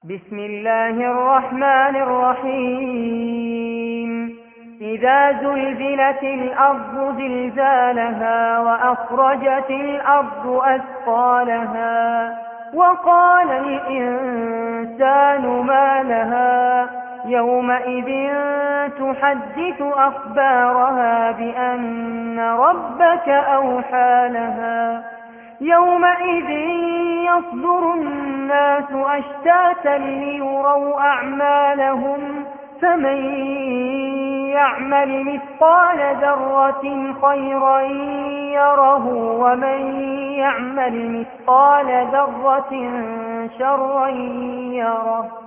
بسم الله الرحمن الرحيم إذا زلزلت الأرض زلزالها وأخرجت الأرض أثقالها وقال الإنسان ما لها يومئذ تحدث أخبارها بأن ربك أوحى لها يومئذ يصدر الناس أشتاتا ليروا أعمالهم فمن يعمل مثقال ذرة خيرا يره ومن يعمل مثقال ذرة شرا يره